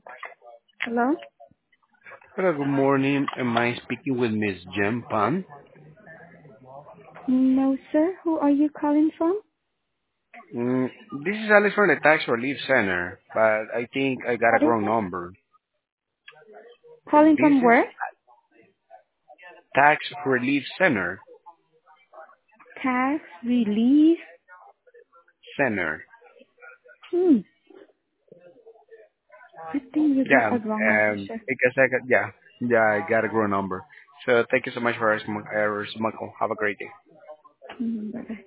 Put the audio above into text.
Hello? Hello, good morning. Am I speaking with Miss Jem Pan? No, sir. Who are you calling from? Mm, this is Alex from the Tax Relief Center, but I think I got a What is wrong it? number. Calling This from is where? Tax Relief Center. Tax relief. Center. Hmm. I think you got Yeah, a wrong number, sir. because I got a wrong number. So thank you so much for asking. Have a great day. Bye-bye.